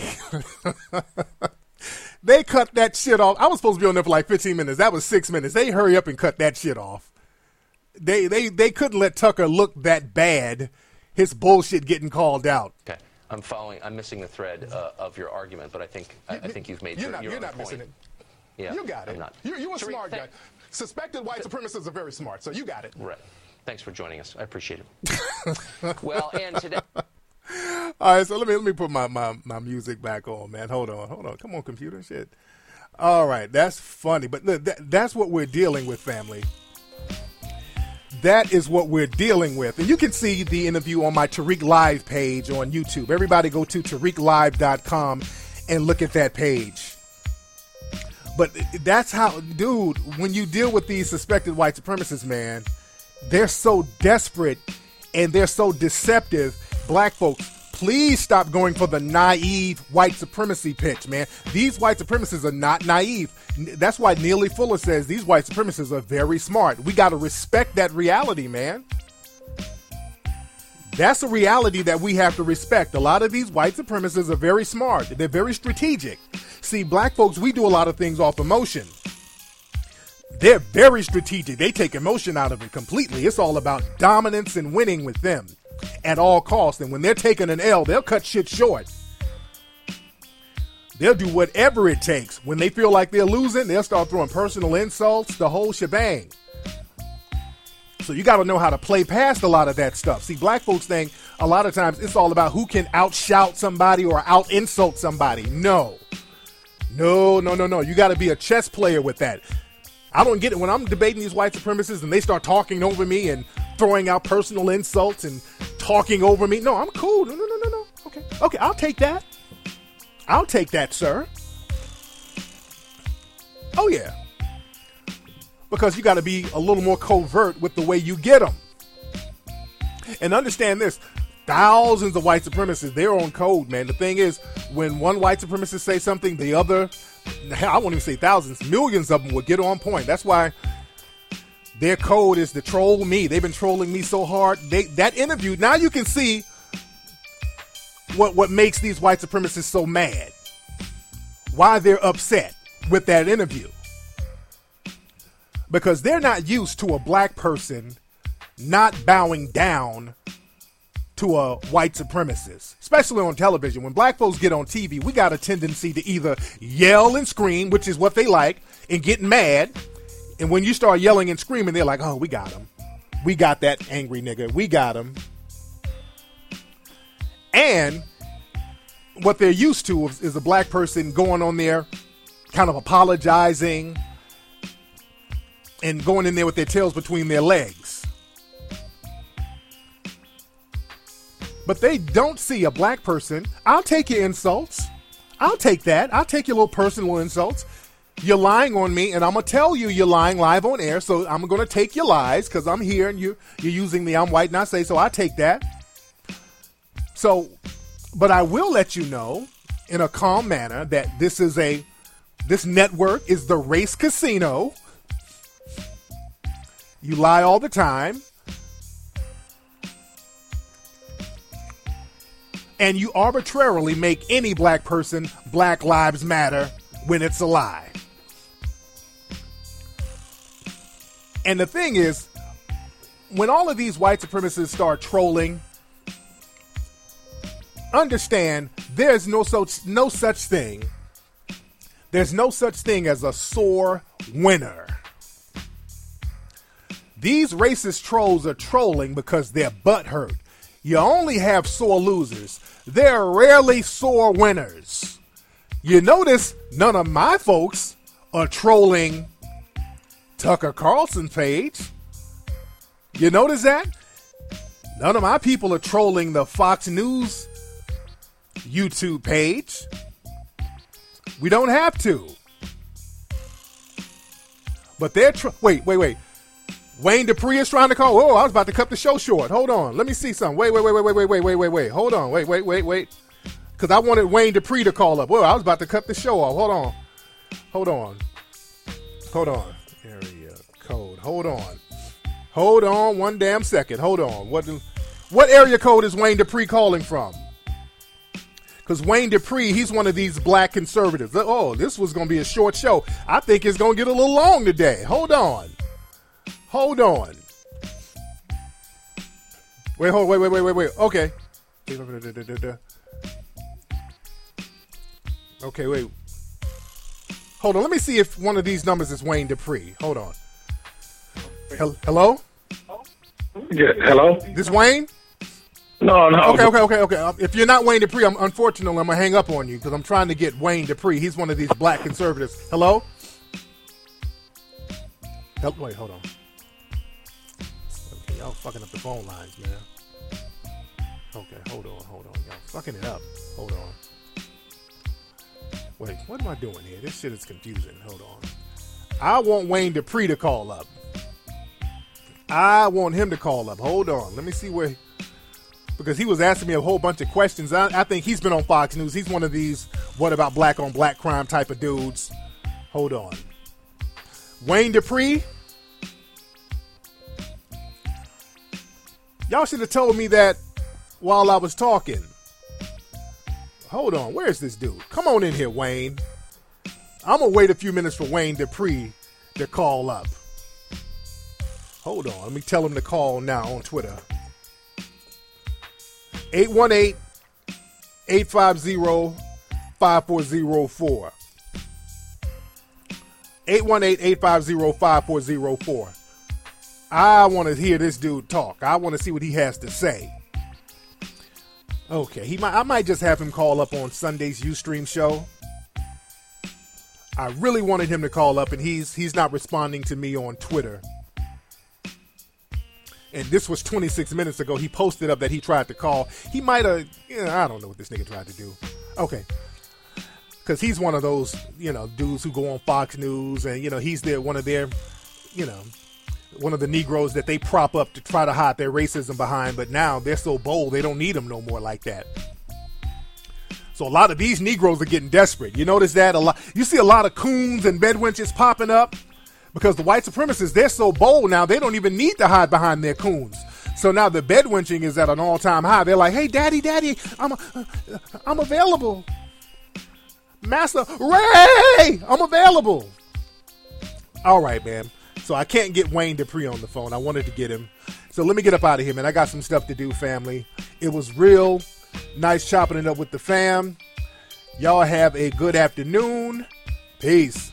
They cut that shit off. I was supposed to be on there for like 15 minutes. That was 6 minutes. They hurry up and cut that shit off. They couldn't let Tucker look that bad. His bullshit getting called out. Okay, I'm missing the thread of your argument, but I think you've made your point. You're not missing it. Yeah, you got it. I'm not. You're a smart guy. Suspected white supremacists are very smart, so you got it. Right. Thanks for joining us. I appreciate it. Well, and today. All right, so let me put my music back on, man. Hold on. Come on, computer, shit. All right, that's funny, but that's what we're dealing with, family. That is what we're dealing with. And you can see the interview on my Tariq Live page on YouTube. Everybody go to TariqLive.com and look at that page. But that's how, dude, when you deal with these suspected white supremacists, man, they're so desperate and they're so deceptive. Black folks, please stop going for the naive white supremacy pitch, man. These white supremacists are not naive. That's why Neely Fuller says these white supremacists are very smart. We got to respect that reality, man. That's a reality that we have to respect. A lot of these white supremacists are very smart. They're very strategic. See, black folks, we do a lot of things off emotion. They're very strategic. They take emotion out of it completely. It's all about dominance and winning with them at all costs. And when they're taking an L, they'll cut shit short. They'll do whatever it takes. When they feel like they're losing, they'll start throwing personal insults, the whole shebang. So you got to know how to play past a lot of that stuff. See, black folks think a lot of times it's all about who can outshout somebody or out insult somebody. No. You got to be a chess player with that. I don't get it when I'm debating these white supremacists and they start talking over me and throwing out personal insults and talking over me. No, I'm cool. No. Okay, I'll take that. I'll take that, sir. Oh, yeah. Because you got to be a little more covert with the way you get them. And understand this. Thousands of white supremacists, they're on code, man. The thing is, when one white supremacist say something, the other, I won't even say thousands, millions of them will get on point. That's why their code is to troll me. They've been trolling me so hard. That interview, now you can see what makes these white supremacists so mad. Why they're upset with that interview. Because they're not used to a black person not bowing down to a white supremacist, especially on television. When black folks get on TV, we got a tendency to either yell and scream, which is what they like, and get mad. And when you start yelling and screaming, they're like, oh, we got him. We got that angry nigga. We got him. And what they're used to is a black person going on there kind of apologizing and going in there with their tails between their legs. But they don't see a black person. I'll take your insults. I'll take that. I'll take your little personal insults. You're lying on me, and I'm going to tell you you're lying live on air, so I'm going to take your lies because I'm here, and you're using the I'm white, not say, so I take that. So, but I will let you know in a calm manner that this network is the race casino. You lie all the time. And you arbitrarily make any black person Black Lives Matter when it's a lie. And the thing is, when all of these white supremacists start trolling, understand there's no such thing. There's no such thing as a sore winner. These racist trolls are trolling because they're butthurt. You only have sore losers. There are rarely sore winners. You notice none of my folks are trolling Tucker Carlson's page. You notice that? None of my people are trolling the Fox News YouTube page. We don't have to. But they're wait. Wayne Dupree is trying to call. Oh, I was about to cut the show short. Hold on. Let me see something. Wait. Hold on. Wait. Because I wanted Wayne Dupree to call up. Whoa, I was about to cut the show off. Hold on. Area code. Hold on one damn second. Hold on. What area code is Wayne Dupree calling from? Because Wayne Dupree, he's one of these black conservatives. Oh, this was going to be a short show. I think it's going to get a little long today. Hold on. Wait. Okay. Okay, wait. Hold on. Let me see if one of these numbers is Wayne Dupree. Hold on. Hello? Yeah, hello? This Wayne? No. Okay. If you're not Wayne Dupree, unfortunately, I'm going to hang up on you because I'm trying to get Wayne Dupree. He's one of these black conservatives. Hello? Wait, hold on. Okay, y'all fucking up the phone lines, man. Okay, hold on. Y'all fucking it up. Hold on. Wait, what am I doing here? This shit is confusing. Hold on. I want Wayne Dupree to call up. Hold on. Let me see where... Because he was asking me a whole bunch of questions. I think he's been on Fox News. He's one of these what about black on black crime type of dudes. Hold on. Wayne Dupree? Y'all should have told me that while I was talking. Hold on. Where's this dude? Come on in here, Wayne. I'm going to wait a few minutes for Wayne Dupree to call up. Hold on. Let me tell him to call now on Twitter. 818-850-5404. 818-850-5404. I want to hear this dude talk. I want to see what he has to say. Okay, I might just have him call up on Sunday's Ustream show. I really wanted him to call up, and he's not responding to me on Twitter. And this was 26 minutes ago. He posted up that he tried to call. He might have, I don't know what this nigga tried to do. Okay. Because he's one of those, dudes who go on Fox News, and, he's one of their, one of the Negroes that they prop up to try to hide their racism behind. But now they're so bold, they don't need them no more like that. So a lot of these Negroes are getting desperate. You notice that a lot. You see a lot of coons and bedwenches popping up because the white supremacists, they're so bold now, they don't even need to hide behind their coons. So now the bedwenching is at an all-time high. They're like, hey, daddy, I'm available. Master Ray, I'm available. All right, man. So I can't get Wayne Dupree on the phone. I wanted to get him. So let me get up out of here, man. I got some stuff to do, family. It was real nice chopping it up with the fam. Y'all have a good afternoon. Peace.